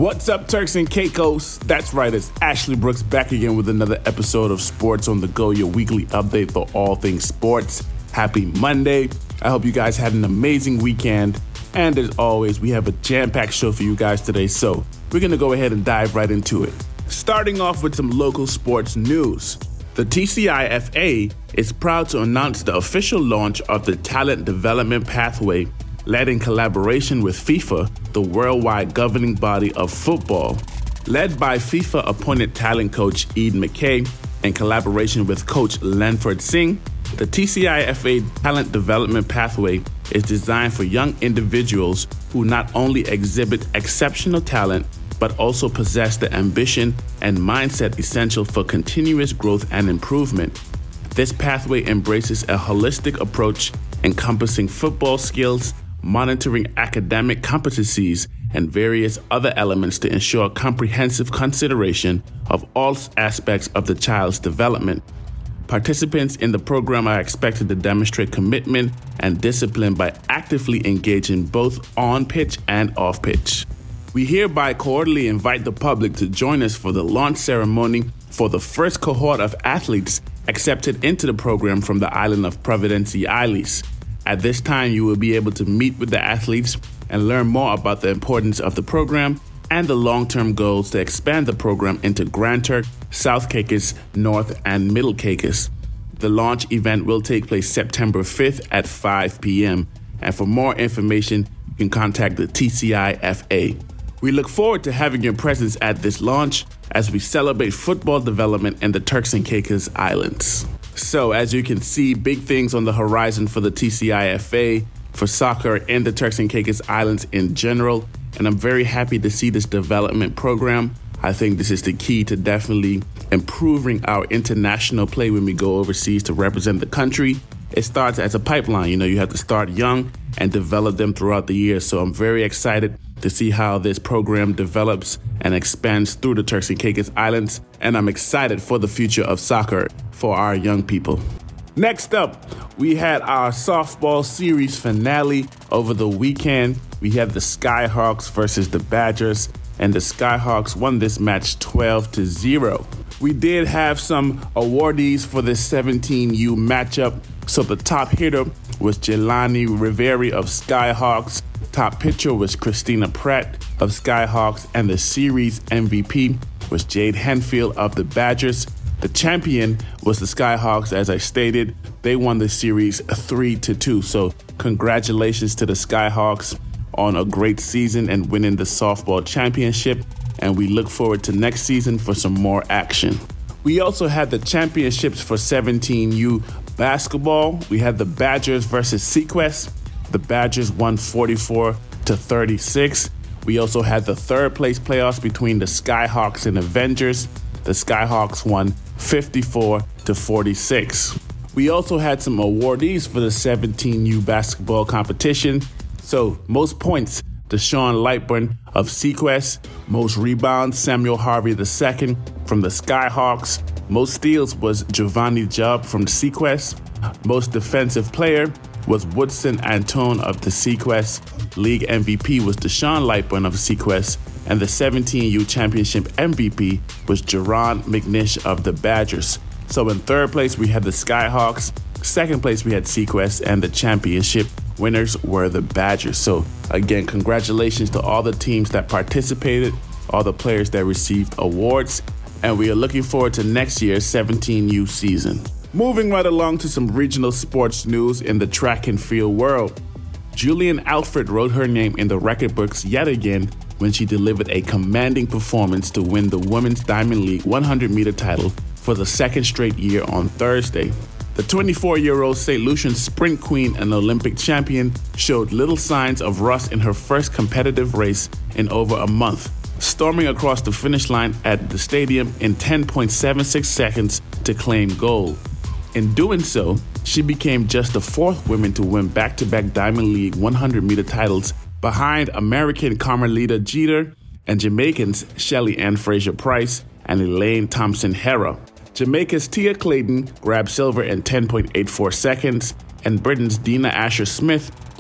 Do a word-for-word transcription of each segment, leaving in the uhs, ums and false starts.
What's up, Turks and Caicos? That's right, it's Ashley Brooks back again with another episode of Sports on the Go, your weekly update for all things sports. Happy Monday. I hope you guys had an amazing weekend. And as always, we have a jam-packed show for you guys today, so we're going to go ahead and dive right into it. Starting off with some local sports news. The T C I F A is proud to announce the official launch of the Talent Development Pathway, led in collaboration with FIFA, the worldwide governing body of football. Led by FIFA-appointed talent coach Ed McKay, in collaboration with coach Lanford Singh, the T C I F A Talent Development Pathway is designed for young individuals who not only exhibit exceptional talent, but also possess the ambition and mindset essential for continuous growth and improvement. This pathway embraces a holistic approach encompassing football skills, monitoring academic competencies, and various other elements to ensure comprehensive consideration of all aspects of the child's development. Participants in the program are expected to demonstrate commitment and discipline by actively engaging both on-pitch and off-pitch. We hereby cordially invite the public to join us for the launch ceremony for the first cohort of athletes accepted into the program from the island of Providencia Isles. At this time, you will be able to meet with the athletes and learn more about the importance of the program and the long-term goals to expand the program into Grand Turk, South Caicos, North, and Middle Caicos. The launch event will take place September fifth at five p.m. And for more information, you can contact the T C I F A. We look forward to having your presence at this launch as we celebrate football development in the Turks and Caicos Islands. So, as you can see, big things on the horizon for the T C I F A, for soccer in the Turks and Caicos Islands in general, and I'm very happy to see this development program. I think this is the key to definitely improving our international play when we go overseas to represent the country. It starts as a pipeline. You know, you have to start young and develop them throughout the year. So I'm very excited to see how this program develops and expands through the Turks and Caicos Islands. And I'm excited for the future of soccer for our young people. Next up, we had our softball series finale over the weekend. We had the Skyhawks versus the Badgers, and the Skyhawks won this match twelve to zero. We did have some awardees for this seventeen U matchup. So the top hitter was Jelani Riveri of Skyhawks. Top pitcher was Christina Pratt of Skyhawks, and the series M V P was Jade Henfield of the Badgers. The champion was the Skyhawks, as I stated. They won the series three to two. So congratulations to the Skyhawks on a great season and winning the softball championship. And we look forward to next season for some more action. We also had the championships for seventeen U basketball. We had the Badgers versus Sequest. The Badgers won forty-four to thirty-six. We also had the third place playoffs between the Skyhawks and Avengers. The Skyhawks won fifty-four to forty-six. We also had some awardees for the seventeen U basketball competition. So, most points, Deshaun Lightburn of Sequest. Most rebounds, Samuel Harvey the second from the Skyhawks. Most steals was Giovanni Jubb from Sequest. Most defensive player was Woodson Antone of the Sequest. League M V P was Deshaun Lightburn of Sequest. And the seventeen U championship M V P was Jerron McNish of the Badgers. So in third place, we had the Skyhawks. Second place, we had Sequest. And the championship winners were the Badgers. So again, congratulations to all the teams that participated, all the players that received awards. And we are looking forward to next year's seventeen U season. Moving right along to some regional sports news in the track and field world. Julian Alfred wrote her name in the record books yet again when she delivered a commanding performance to win the Women's Diamond League one hundred meter title for the second straight year on Thursday. The twenty-four-year-old Saint Lucian sprint queen and Olympic champion showed little signs of rust in her first competitive race in over a month, storming across the finish line at the stadium in ten point seven six seconds to claim gold. In doing so, she became just the fourth woman to win back-to-back Diamond League one hundred meter titles behind American Carmelita Jeter and Jamaicans Shelly Ann Fraser-Price and Elaine Thompson-Herah. Jamaica's Tia Clayton grabbed silver in ten point eight four seconds, and Britain's Dina Asher-Smith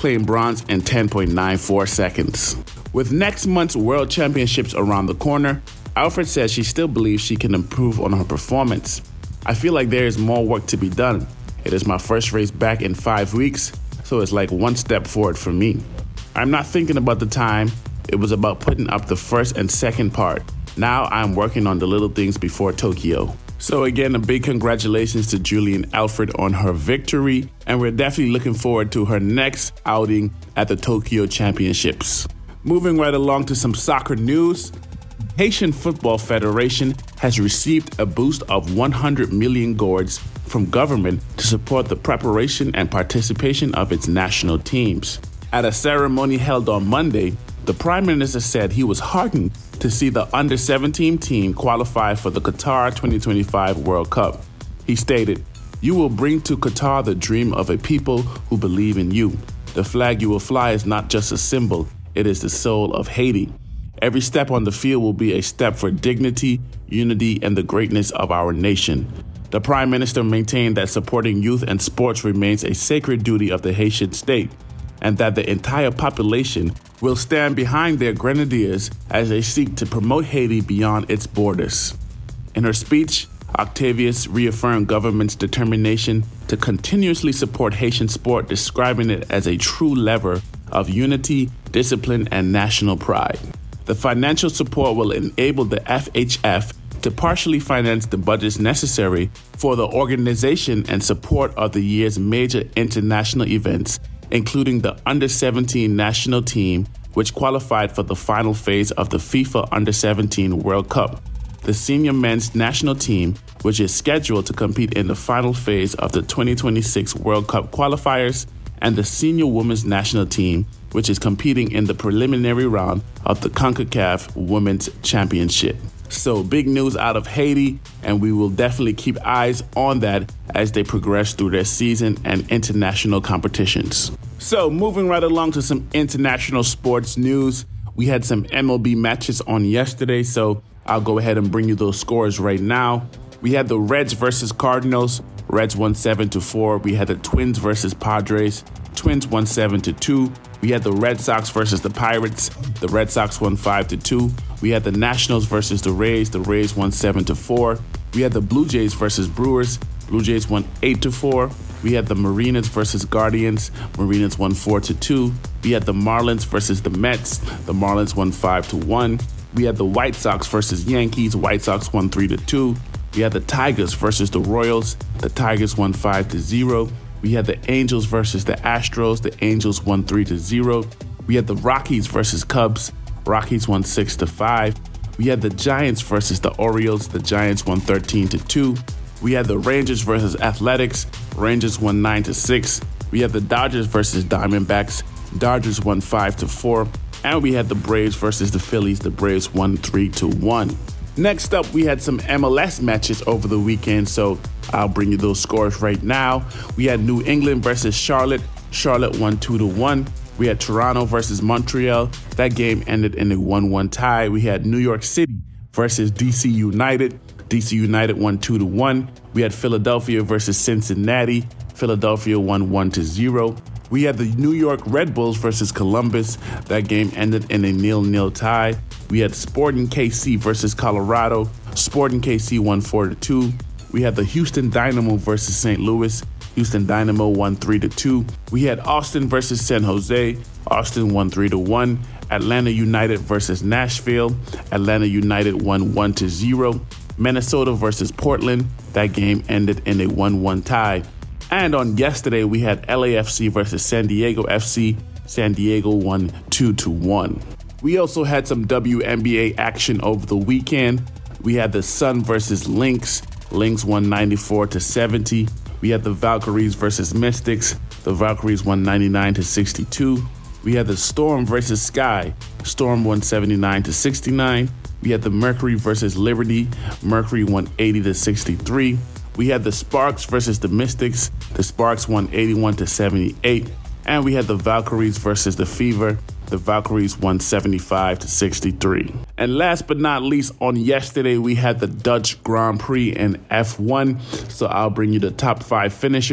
claimed bronze in ten point nine four seconds. With next month's World Championships around the corner, Alfred says she still believes she can improve on her performance. I feel like there is more work to be done. It is my first race back in five weeks, so it's like one step forward for me. I'm not thinking about the time. It was about putting up the first and second part. Now I'm working on the little things before Tokyo. So again, a big congratulations to Julien Alfred on her victory, and we're definitely looking forward to her next outing at the Tokyo Championships. Moving right along to some soccer news. Haitian Football Federation has received a boost of one hundred million gourds from government to support the preparation and participation of its national teams. At a ceremony held on Monday, the Prime Minister said he was heartened to see the under seventeen team qualify for the Qatar twenty twenty-five World Cup. He stated, "You will bring to Qatar the dream of a people who believe in you. The flag you will fly is not just a symbol, it is the soul of Haiti. Every step on the field will be a step for dignity, unity, and the greatness of our nation." The Prime Minister maintained that supporting youth and sports remains a sacred duty of the Haitian state, and that the entire population will stand behind their grenadiers as they seek to promote Haiti beyond its borders. In her speech, Octavius reaffirmed government's determination to continuously support Haitian sport, describing it as a true lever of unity, discipline, and national pride. The financial support will enable the F H F to partially finance the budgets necessary for the organization and support of the year's major international events, including the under seventeen national team, which qualified for the final phase of the FIFA under seventeen World Cup, the senior men's national team, which is scheduled to compete in the final phase of the twenty twenty-six World Cup qualifiers, and the senior women's national team, which is competing in the preliminary round of the CONCACAF Women's Championship. So big news out of Haiti, and we will definitely keep eyes on that as they progress through their season and international competitions. So moving right along to some international sports news, we had some M L B matches on yesterday, so I'll go ahead and bring you those scores right now. We had the Reds versus Cardinals. Reds won seven to four. We had the Twins versus Padres. Twins won seven to two. We had the Red Sox versus the Pirates. The Red Sox won five to two. We had the Nationals versus the Rays. The Rays won seven to four. We had the Blue Jays versus Brewers. Blue Jays won eight to four. We had the Mariners versus Guardians. Mariners won four to two. We had the Marlins versus the Mets. The Marlins won five to one. We had the White Sox versus Yankees. White Sox won three to two. We had the Tigers versus the Royals. The Tigers won five to zero. We had the Angels versus the Astros. The Angels won three to zero. We had the Rockies versus Cubs. Rockies won six to five. We had the Giants versus the Orioles. The Giants won thirteen to two. We had the Rangers versus Athletics. Rangers won nine to six. We had the Dodgers versus Diamondbacks. Dodgers won five to four. And we had the Braves versus the Phillies. The Braves won three to one. Next up, we had some M L S matches over the weekend, so I'll bring you those scores right now. We had New England versus Charlotte. Charlotte won two to one. We had Toronto versus Montreal. That game ended in a one one tie. We had New York City versus D C United. D C United won two to one. We had Philadelphia versus Cincinnati. Philadelphia won one to zero. We had the New York Red Bulls versus Columbus. That game ended in a nil-nil tie. We had Sporting K C versus Colorado. Sporting K C won four to two. We had the Houston Dynamo versus Saint Louis. Houston Dynamo won three to two. We had Austin versus San Jose. Austin won three to one. Atlanta United versus Nashville. Atlanta United won one to zero. Minnesota versus Portland. That game ended in a one one tie. And on yesterday, we had L A F C versus San Diego F C. San Diego won two to one. We also had some W N B A action over the weekend. We had the Sun versus Lynx. Lynx won ninety-four to seventy. We had the Valkyries versus Mystics. The Valkyries won ninety-nine to sixty-two. We had the Storm versus Sky. Storm won seventy-nine to sixty-nine. We had the Mercury versus Liberty. Mercury won eighty to sixty-three. We had the Sparks versus the Mystics. The Sparks won eighty-one to seventy-eight. And we had the Valkyries versus the Fever. The Valkyries won seventy-five to sixty-three. And last but not least, on yesterday, we had the Dutch Grand Prix in F one. So I'll bring you the top five finishers.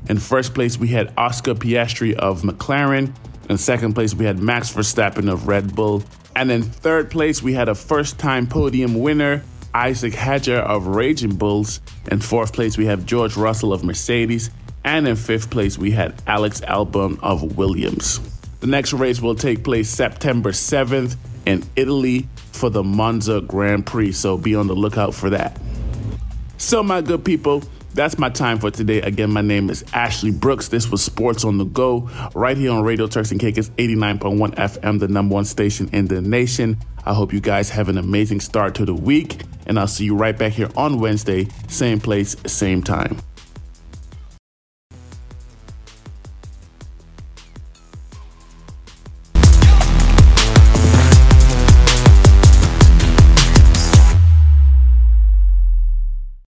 In first place, we had Oscar Piastri of McLaren. In second place, we had Max Verstappen of Red Bull. And in third place, we had a first-time podium winner, Isaac Hadjar of Raging Bulls. In fourth place, we have George Russell of Mercedes. And in fifth place, we had Alex Albon of Williams. The next race will take place September seventh in Italy for the Monza Grand Prix, so be on the lookout for that. So, my good people, that's my time for today. Again, my name is Ashley Brooks. This was Sports on the Go, right here on Radio Turks and Caicos eighty-nine point one F M, the number one station in the nation. I hope you guys have an amazing start to the week, and I'll see you right back here on Wednesday, same place, same time.